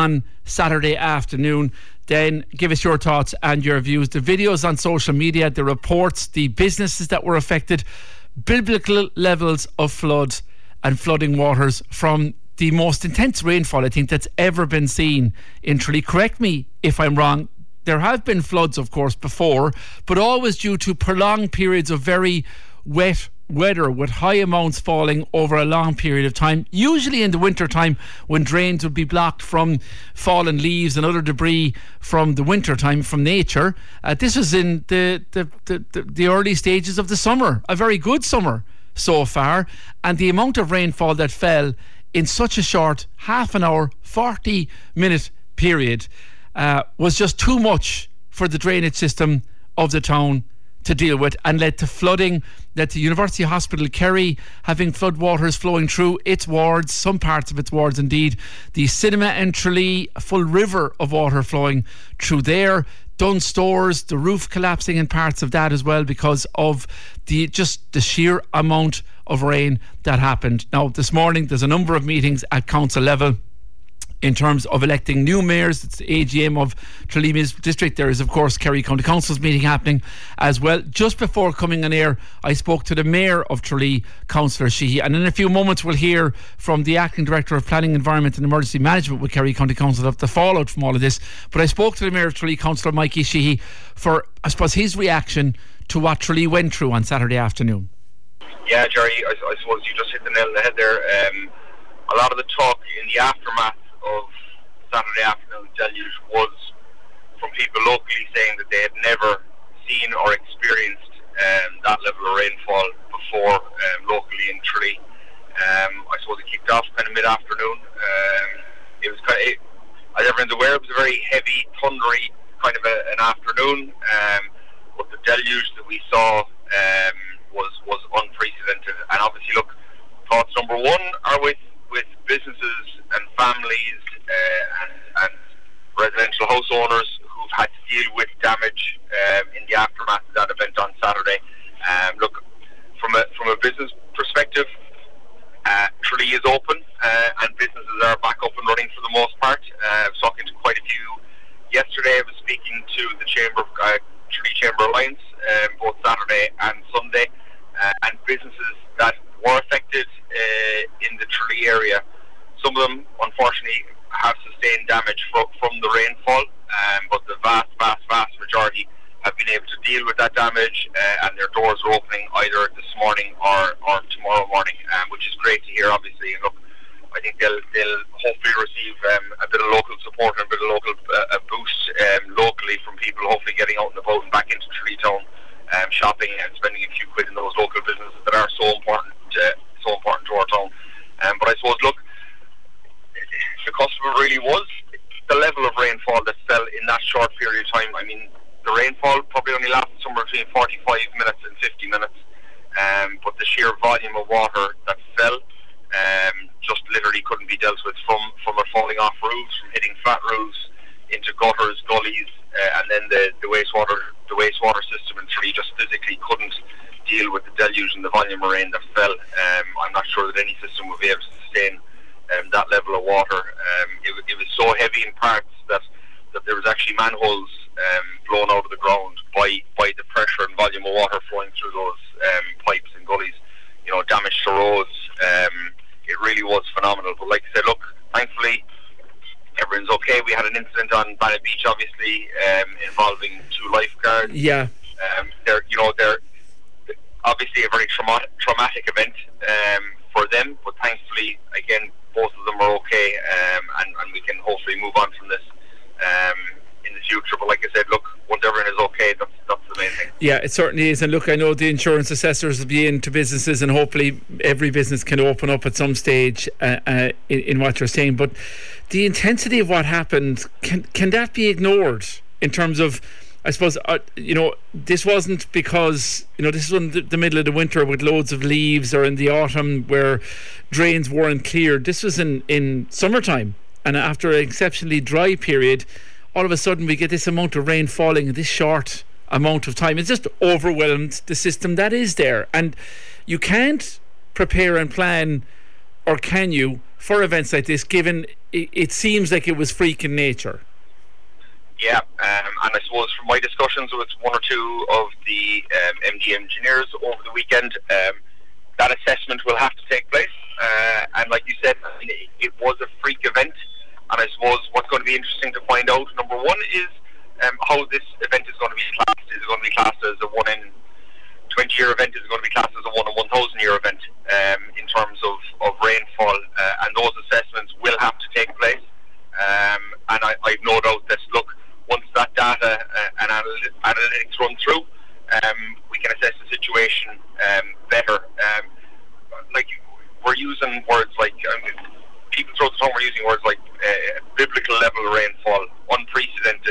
on Saturday afternoon. Then give us your thoughts and your views. The videos on social media, the reports, the businesses that were affected, biblical levels of flood and flooding waters from the most intense rainfall I think that's ever been seen in Tralee. Correct me if I'm wrong. There have been floods, of course, before, but always due to prolonged periods of very wet weather with high amounts falling over a long period of time, usually in the winter time when drains would be blocked from fallen leaves and other debris from the winter time from nature. This was in the early stages of the summer, a very good summer so far, and the amount of rainfall that fell in such a short half an hour, 40-minute period was just too much for the drainage system of the town to deal with, and led to flooding, led to University Hospital Kerry having flood waters flowing through its wards, some parts of its wards indeed. The cinema in Tralee, a full river of water flowing through there. Dunn Stores, the roof collapsing in parts of that as well because of the sheer amount of rain that happened. Now this morning there's a number of meetings at council level in terms of electing new mayors. It's the AGM of Tralee District. There is, of course, Kerry County Council's meeting happening as well. Just before coming on air, I spoke to the Mayor of Tralee, Councillor Sheehy, and in a few moments we'll hear from the Acting Director of Planning, Environment and Emergency Management with Kerry County Council of the fallout from all of this. But I spoke to the Mayor of Tralee, Councillor Mikey Sheehy, for, I suppose, his reaction to what Tralee went through on Saturday afternoon. Yeah, Jerry, I suppose you just hit the nail on the head there. A lot of the talk in the aftermath of Saturday afternoon deluge was from people locally saying that they had never seen or experienced that level of rainfall before locally in Tralee. I suppose it kicked off kind of mid-afternoon. It was kind of, as everyone's aware, it was a very heavy, thundery kind of an afternoon, but the deluge that we saw was unprecedented. And obviously, look, thoughts number one are with businesses and families and residential house owners who've had to deal with damage in the aftermath of that event on Saturday. Look, from a business perspective, Tralee is open and businesses are back up and running for the most part. I was talking to quite a few yesterday. I was speaking to the Tralee Chamber Alliance both Saturday and Sunday, and businesses that were affected in the Tralee area. Some of them, unfortunately, have sustained damage from the rainfall, but the vast majority have been able to deal with that damage, and their doors are opening either this morning or tomorrow morning, which is great to hear, obviously. And look, I think they'll hopefully receive a bit of local support and a bit of local boost locally from people hopefully getting out and about and back into Tralee town, shopping and spending a few quid in those local businesses that are so important to our town. But I suppose, look, the customer really was the level of rainfall that fell in that short period of time. I mean, the rainfall probably only lasted somewhere between 45 minutes and 50 minutes, but the sheer volume of water that fell just literally couldn't be dealt with, from it falling off roofs, from hitting flat roofs into gutters, gullies, and then the wastewater system in Tralee just physically couldn't deal with the deluge and the volume of rain that fell. I'm not sure that any system would be able to sustain that level of water. It was so heavy in parts that there was actually manholes blown out of the ground by the pressure and volume of water flowing through those pipes and gullies. You know, damage to roads. It really was phenomenal. But like I said, look, thankfully everyone's okay. We had an incident on Bannock Beach, obviously, involving two lifeguards. Yeah. They're obviously a very traumatic event for them, but thankfully, again, both of them are okay, and we can hopefully move on from this in the future. But like I said, look, once everyone is okay, that's the main thing. Yeah, it certainly is. And look, I know the insurance assessors will be into businesses, and hopefully every business can open up at some stage in what you're saying. But the intensity of what happened, can that be ignored in terms of, I suppose, this wasn't because, this wasn't the middle of the winter with loads of leaves, or in the autumn where drains weren't cleared. This was in summertime, and after an exceptionally dry period, all of a sudden we get this amount of rain falling in this short amount of time. It's just overwhelmed the system that is there, and you can't prepare and plan or can you, for events like this, given it seems like it was freak in nature? Yeah, and I suppose from my discussions with one or two of the MD engineers over the weekend, that assessment will have to take place. And like you said, I mean, it was a freak event. And I suppose what's going to be interesting to find out, number one, is how this event is going to be classed. Is it going to be classed as a 1 in 20-year event? Is it going to be classed as a 1 in 1,000-year event in terms of rainfall? And those assessments will have to take place. And I've no doubt that, look, once that data and analytics run through, we can assess the situation better. Like, we're using words like, people throw the tongue, we're using words like biblical level rainfall, unprecedented.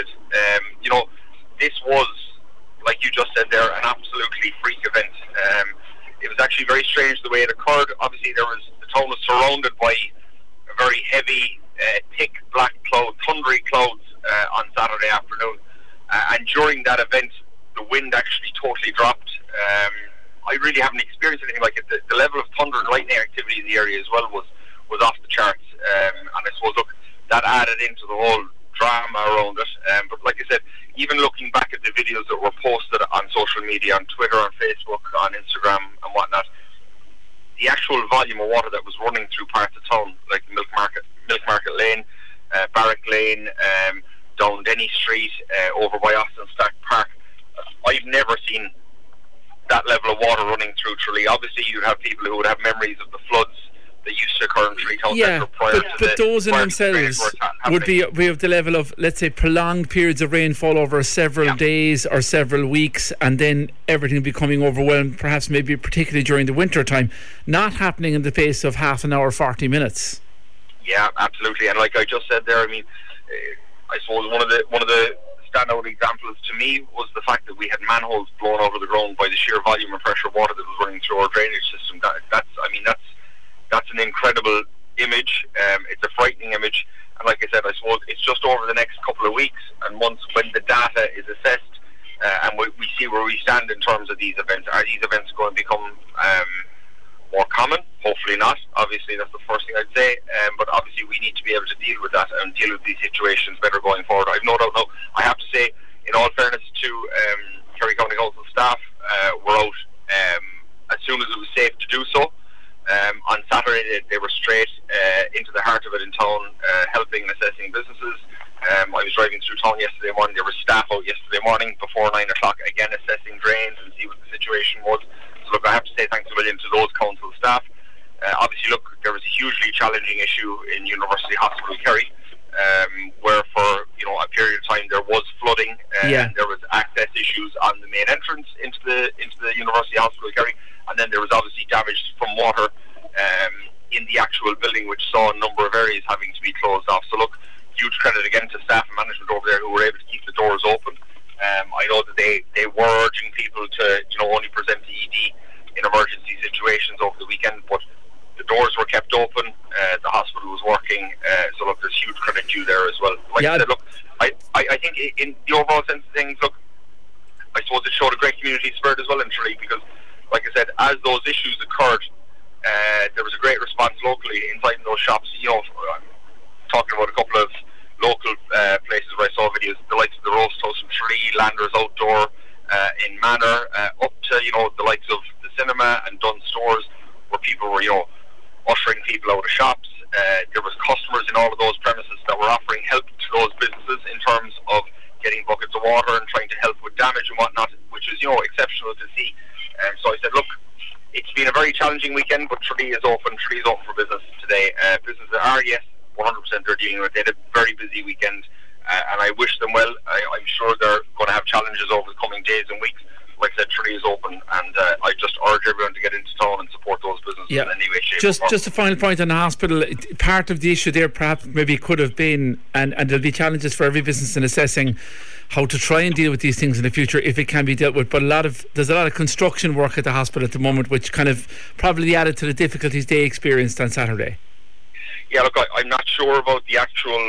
This was, like you just said there, an absolutely freak event. It was actually very strange the way it occurred. Obviously, the town was surrounded by a very heavy, thick black cloud, thundery clouds on Saturday afternoon. And during that event, the wind actually totally dropped. I really haven't experienced anything like it. The level of thunder and lightning activity in the area as well was off the charts. And I suppose, look, that added into the whole drama around it. But like I said, even looking back at the videos that were posted on social media, on Twitter, on Facebook, on Instagram and whatnot, the actual volume of water that was running through parts of town, like Milk Market Lane, Barrack Lane, down Denny Street, over by Austin Stack Park, I've never seen that level of water running through Tralee. Obviously, you'd have people who would have memories of the floods that used to occur in Tralee Town Centre prior to but those in themselves would be of the level of, let's say, prolonged periods of rainfall over several days or several weeks, and then everything becoming overwhelmed, perhaps maybe particularly during the winter time, not happening in the pace of half an hour, 40 minutes. Yeah, absolutely. And like I just said there, I mean, I suppose one of the standout examples to me was the fact that we had manholes blown out of the ground by the sheer volume and pressure of water that was running through our drainage system. That's an incredible image. It's a frightening image, and like I said, I suppose it's just over the next couple of weeks and months when the data is assessed and we see where we stand in terms of these events. Are these events going to become more common? Hopefully not. Obviously, that's the first thing I'd say. But obviously, we need to be able to deal with that and deal with these situations better going forward. I've no doubt. No, I have to say, in all fairness to Kerry County Council staff, were out as soon as it was safe to do so. On Saturday, they were straight into the heart of it in town, helping and assessing businesses. I was driving through town yesterday morning. There was staff out yesterday morning before 9 o'clock, again assessing drains and see what the situation was. So look, I have to say thanks a million to those council staff. Obviously, look, there was a hugely challenging issue in University Hospital Kerry, where for a period of time there was flooding and there was access issues on the main entrance into the University Hospital Kerry, and then there was obviously damage from water in the actual building, which saw a number of areas having to be closed off. So look, huge credit again to staff and management over there who were able to keep the doors open. I know that they were urging people to only present the ED in emergency situations over the weekend, but the doors were kept open, the hospital was working, so look, there's huge credit due there as well. Like I said, look, I think in the overall sense of things, look, I suppose it showed a great community spirit as well in Tralee, because like I said, as those issues occurred, there was a great response locally inside those shops. Talking about a couple of local places where I saw videos, the likes of the Roast House in Tralee, Landers Outdoor in Manor, up to the likes of the cinema and Dunn Stores, where people were ushering people out of shops. There was customers in all of those premises that were offering help to those businesses in terms of getting buckets of water and trying to help with damage and whatnot, which is exceptional to see. So I said, look, it's been a very challenging weekend, but Tralee is open. Tralee is open for business today. Businesses are, yes, 100% they're dealing with. They had a very busy weekend, and I wish them well. I'm sure they're going to have challenges over the coming days and weeks. Like I said, Tralee is open, and I just urge everyone to get into town and support those businesses in any way, shape, or form. Just a final point on the hospital. Part of the issue there perhaps maybe could have been, and there'll be challenges for every business in assessing how to try and deal with these things in the future if it can be dealt with, but there's a lot of construction work at the hospital at the moment, which kind of probably added to the difficulties they experienced on Saturday. Yeah, look, I'm not sure about the actual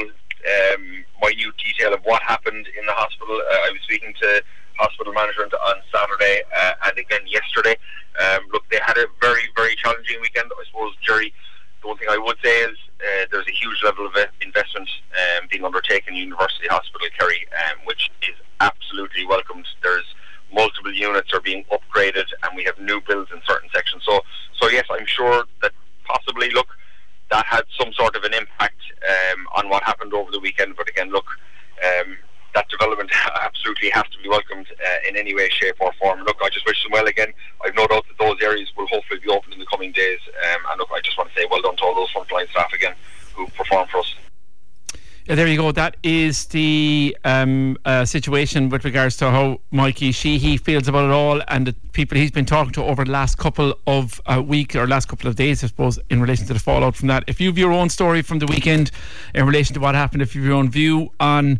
minute detail of what happened in the hospital. I was speaking to hospital management on Saturday and again yesterday. Look, they had a very, very challenging weekend. I suppose, Jerry, the one thing I would say is there's a huge level of investment being undertaken in University Hospital Kerry, which is absolutely welcomed. There's multiple units are being upgraded, and we have new builds in certain sections. So yes, I'm sure that possibly, look, that had some sort of an impact on what happened over the weekend. But again, look, that development absolutely has to be welcomed in any way, shape or form. Look, I just wish them well again. I've no doubt that those areas will hopefully be open in the coming days. And look, I just want to say well done to all those frontline staff again who performed for us. Yeah, there you go. That is the situation with regards to how Mikey Sheehy feels about it all, and the people he's been talking to over the last couple of weeks or last couple of days, I suppose, in relation to the fallout from that. If you have your own story from the weekend in relation to what happened, if you have your own view on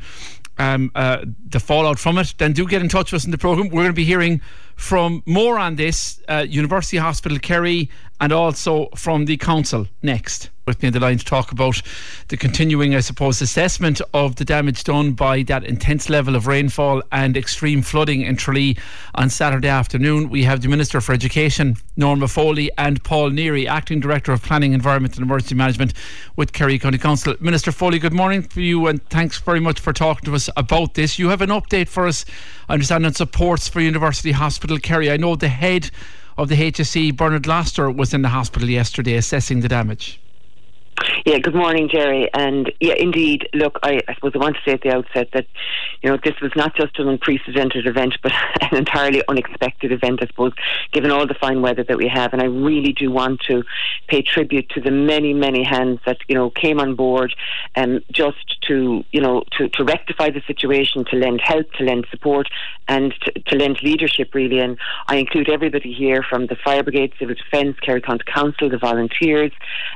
the fallout from it, then do get in touch with us in the programme. We're going to be hearing from more on this, University Hospital Kerry, and also from the council next. With me on the line to talk about the continuing, I suppose, assessment of the damage done by that intense level of rainfall and extreme flooding in Tralee on Saturday afternoon. We have the Minister for Education, Norma Foley, and Paul Neary, Acting Director of Planning, Environment and Emergency Management with Kerry County Council. Minister Foley, good morning to you, and thanks very much for talking to us about this. You have an update for us, I understand, on supports for University Hospital Kerry. I know the head of the HSE, Bernard Gloster, was in the hospital yesterday assessing the damage. Yeah, good morning, Jerry. And yeah, indeed, look, I suppose I want to say at the outset that, this was not just an unprecedented event, but an entirely unexpected event, I suppose, given all the fine weather that we have. And I really do want to pay tribute to the many, many hands that, came on board just to rectify the situation, to lend help, to lend support, and to lend leadership, really. And I include everybody here from the Fire Brigade, Civil Defence, Kerry County Council, the volunteers.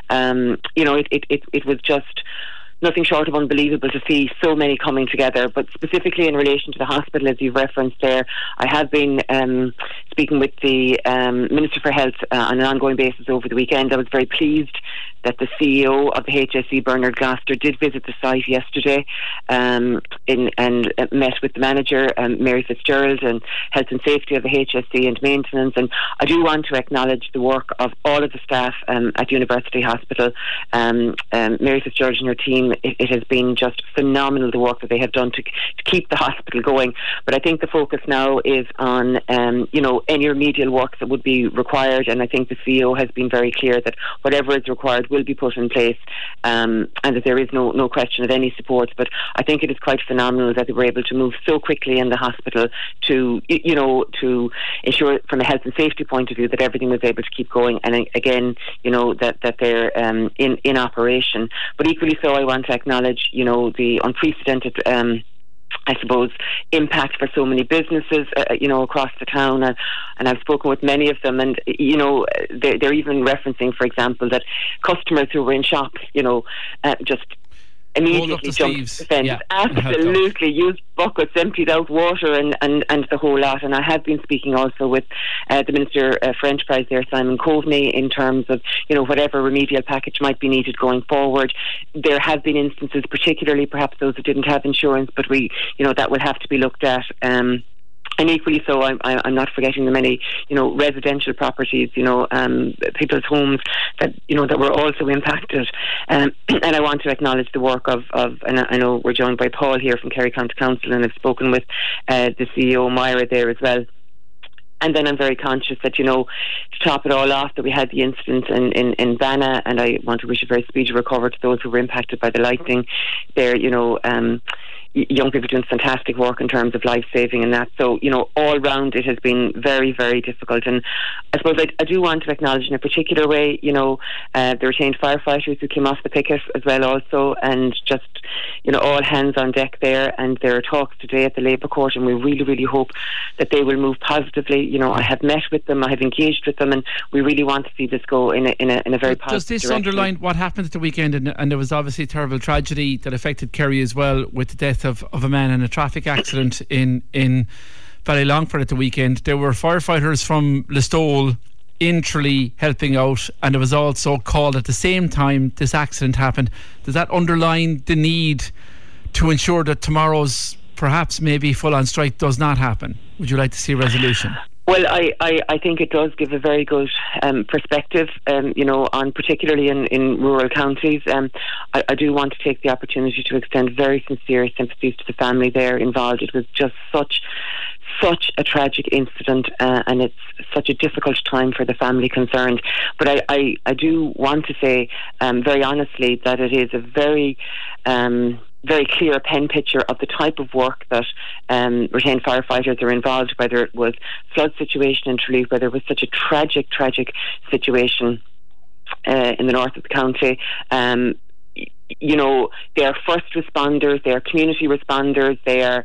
It was just nothing short of unbelievable to see so many coming together. But specifically in relation to the hospital, as you've referenced there, I have been speaking with the Minister for Health on an ongoing basis over the weekend. I was very pleased that the CEO of the HSE, Bernard Gloster, did visit the site yesterday and met with the manager, Mary Fitzgerald, and health and safety of the HSE and maintenance. And I do want to acknowledge the work of all of the staff at University Hospital. Mary Fitzgerald and her team, it has been just phenomenal, the work that they have done to keep the hospital going. But I think the focus now is on any remedial work that would be required, and I think the CEO has been very clear that whatever is required will be put in place, and that there is no question of any support. But I think it is quite phenomenal that they were able to move so quickly in the hospital to ensure from a health and safety point of view that everything was able to keep going, and again that they're in operation. But equally so, I want to acknowledge the unprecedented I suppose impact for so many businesses across the town, and I've spoken with many of them, and they're even referencing, for example, that customers who were in shops just immediately jumped to the fence. Yeah, absolutely, used buckets, emptied out water and the whole lot. And I have been speaking also with the Minister for Enterprise there, Simon Coveney, in terms of whatever remedial package might be needed going forward. There have been instances, particularly perhaps those who didn't have insurance, but that will have to be looked at. And equally so, I'm not forgetting the many, residential properties, people's homes that were also impacted. And I want to acknowledge the work of, and I know we're joined by Paul here from Kerry County Council, and I've spoken with the CEO, Myra, there as well. And then I'm very conscious that, to top it all off, that we had the incident in Vanna, and I want to wish a very speedy recovery to those who were impacted by the lightning there. Young people doing fantastic work in terms of life saving and that. So, all round it has been very, very difficult. And I suppose I do want to acknowledge in a particular way, the retained firefighters who came off the picket as well also, and just, all hands on deck there. And there are talks today at the Labour Court, and we really, really hope that they will move positively. I have met with them, I have engaged with them, and we really want to see this go in a very positive direction. Does this underline what happened at the weekend? And there was obviously a terrible tragedy that affected Kerry as well, with the death of a man in a traffic accident in Ballylongford at the weekend. There were firefighters from Listowel in Tralee helping out, and it was also called at the same time this accident happened. Does that underline the need to ensure that tomorrow's perhaps maybe full-on strike does not happen? Would you like to see a resolution? Well, I think it does give a very good perspective, on particularly in rural counties. I do want to take the opportunity to extend very sincere sympathies to the family there involved. It was just such a tragic incident, and it's such a difficult time for the family concerned. But I do want to say very honestly that it is a very clear pen picture of the type of work that retained firefighters are involved, whether it was flood situation in Tralee, whether it was such a tragic situation in the north of the county. They are first responders, they are community responders, they are,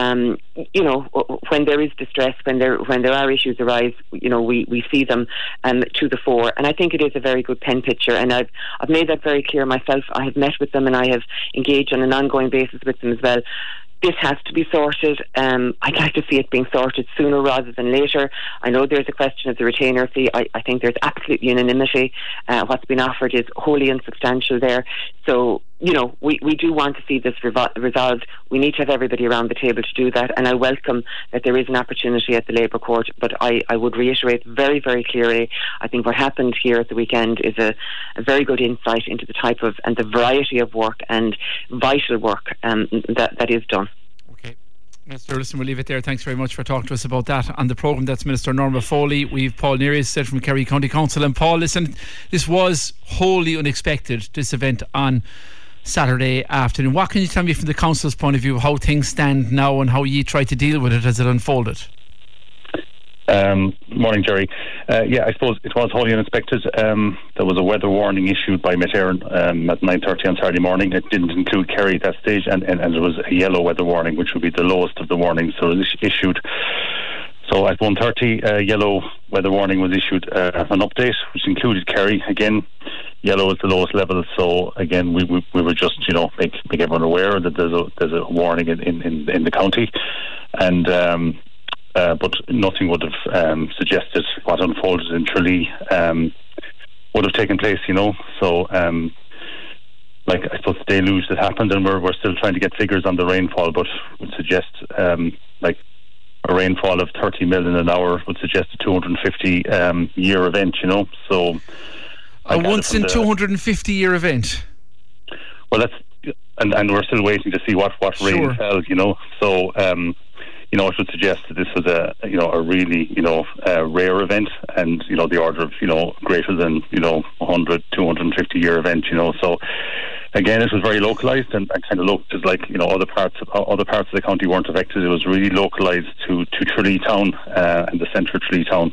when there is distress, when there are issues arise, we see them to the fore. And I think it is a very good pen picture, and I've made that very clear myself. I have met with them and I have engaged on an ongoing basis with them as well. This has to be sorted. I'd like to see it being sorted sooner rather than later. I know there's a question of the retainer fee. I think there's absolute unanimity. What's been offered is wholly insubstantial there. So, we do want to see this resolved. We need to have everybody around the table to do that, and I welcome that there is an opportunity at the Labour Court, but I would reiterate very, very clearly, I think what happened here at the weekend is a very good insight into the type of and the variety of work and vital work that is done. Okay. Minister, listen, we'll leave it there. Thanks very much for talking to us about that on the programme. That's Minister Norma Foley. We've Paul Neary said from Kerry County Council. And Paul, listen, this was wholly unexpected, this event on Saturday afternoon. What can you tell me from the council's point of view, how things stand now and how you try to deal with it as it unfolded? Morning, Jerry. I suppose it was wholly unexpected. There was a weather warning issued by Met Éireann at 9:30 on Saturday morning. It didn't include Kerry at that stage, and there was a yellow weather warning, which would be the lowest of the warnings. So it was issued. So at 1:30, a yellow weather warning was issued, an update, which included Kerry. Again, yellow is the lowest level. So again, we were just, make everyone aware that there's a warning in the county, and but nothing would have suggested what unfolded in Tralee would have taken place. So I suppose the deluge that happened, and we're still trying to get figures on the rainfall, but would suggest a rainfall of 30 million an hour would suggest a 250 year event, So a once in 250 year event. Well, that's and we're still waiting to see what rain fell, So it would suggest that this was a really rare event, and the order of greater than 100, 250 year event. So again, it was very localised and kind of looked as like other parts of the county weren't affected. It was really localised to Tralee town and the centre of Tralee town.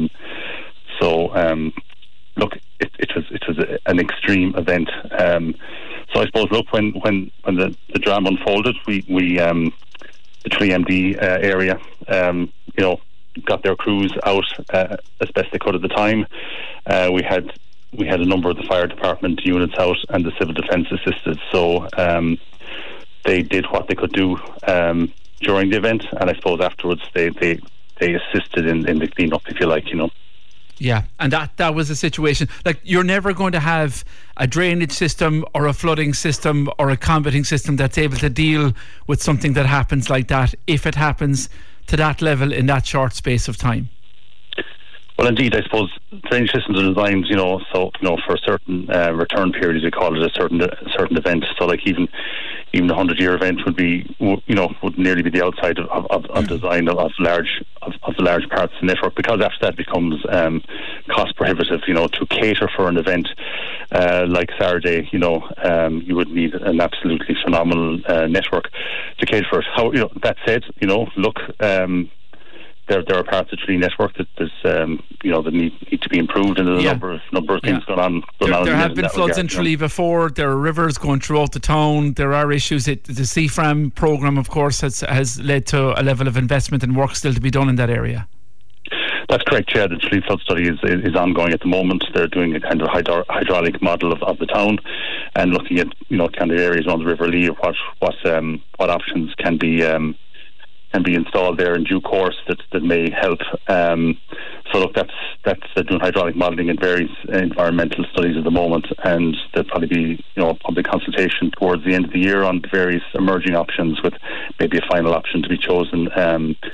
Look, it was an extreme event. So I suppose, look, when the drama unfolded, we the Tralee MD area, got their crews out as best they could at the time. We had a number of the fire department units out, and the civil defence assisted. So they did what they could do during the event, and I suppose afterwards they assisted in the clean-up, if you like. Yeah, and that was a situation. Like, you're never going to have a drainage system or a flooding system or a combating system that's able to deal with something that happens like that, if it happens to that level in that short space of time. Well, indeed, I suppose drainage systems are designed, for a certain return period, as you call it, a certain event. So, like even the 100-year event would be, would nearly be the outside of design of the large parts of the network, because after that becomes cost prohibitive. To cater for an event like Saturday, you would need an absolutely phenomenal network to cater for it. How, that said, look. There are parts of the Tralee network that that need to be improved, and there's a number of things going on. There have been floods in Tralee before. There are rivers going throughout the town. There are issues. The CFRAM programme, of course, has led to a level of investment and work still to be done in that area. That's correct, yeah. The Tralee flood study is ongoing at the moment. They're doing a kind of hydraulic model of the town, and looking at kind of areas around the River Lee, of what options can be installed there in due course that may help. So look, that's doing hydraulic modelling and various environmental studies at the moment, and there'll probably be public consultation towards the end of the year on various emerging options, with maybe a final option to be chosen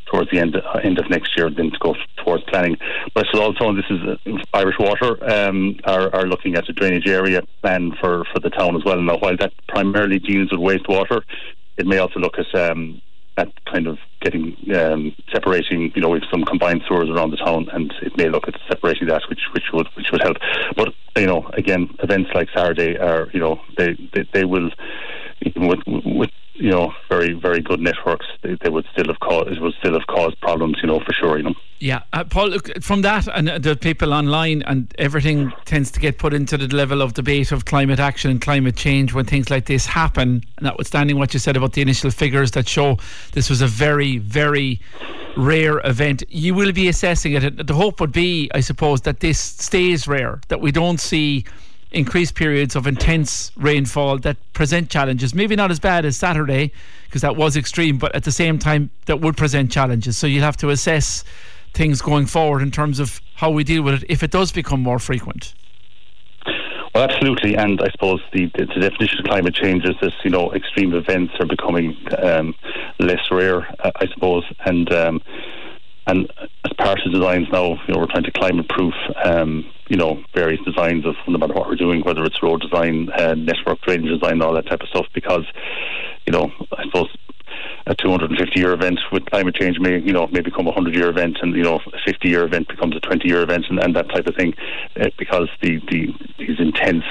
towards the end of next year, then to go towards planning. But I also, and this is Irish Water, are looking at a drainage area plan for the town as well. Now, while that primarily deals with wastewater, it may also look at kind of getting separating, with some combined sewers around the town, and it may look at separating that, which would help. But again, events like Saturday are, they will, even with very, very good networks, they would still have caused problems, for sure. Yeah, Paul, look, from that and the people online, and everything tends to get put into the level of debate of climate action and climate change when things like this happen, notwithstanding what you said about the initial figures that show this was a very, very rare event. You will be assessing it. The hope would be, I suppose, that this stays rare, that we don't see increased periods of intense rainfall that present challenges, maybe not as bad as Saturday, because that was extreme, but at the same time that would present challenges. So you'll have to assess things going forward in terms of how we deal with it if it does become more frequent. Well, absolutely, and I suppose the definition of climate change is this, extreme events are becoming less rare, I suppose, and as part of designs now, we're trying to climate-proof, various designs of no matter what we're doing, whether it's road design, network drainage design, all that type of stuff, because, I suppose a 250-year event with climate change may become a 100-year event, and a 50-year event becomes a 20-year event, and that type of thing, because these intense,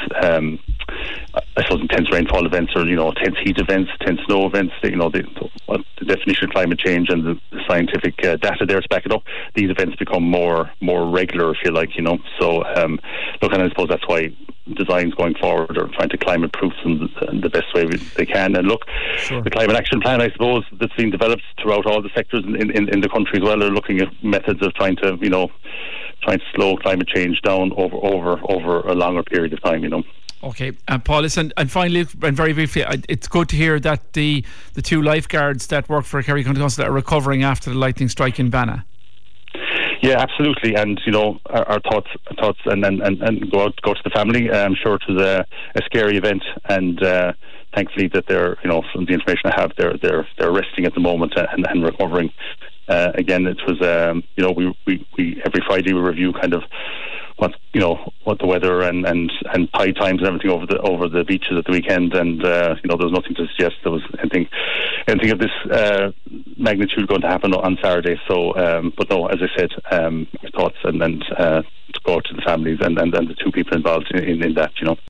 I suppose, intense rainfall events, or intense heat events, intense snow events, the definition of climate change and the scientific data there to back it up, these events become more regular, if you like. So look, and I suppose that's why designs going forward are trying to climate proof them the best way they can. And look, sure, the climate action plan, I suppose, that's being developed throughout all the sectors in the country as well, are looking at methods of trying to slow climate change down over a longer period of time. Okay, Paul, listen, and finally, and very briefly, it's good to hear that the two lifeguards that work for Kerry County Council are recovering after the lightning strike in Banna. Yeah, absolutely, and our thoughts, and go to the family. I'm sure it was a scary event, and thankfully that they're, from the information I have, they're resting at the moment and recovering. Again, it was we every Friday we review kind of what the weather and tide times and everything over the beaches at the weekend, and there was nothing to suggest there was anything of this magnitude going to happen on Saturday. So, but no, as I said, thoughts and to go to the families and the two people involved in that.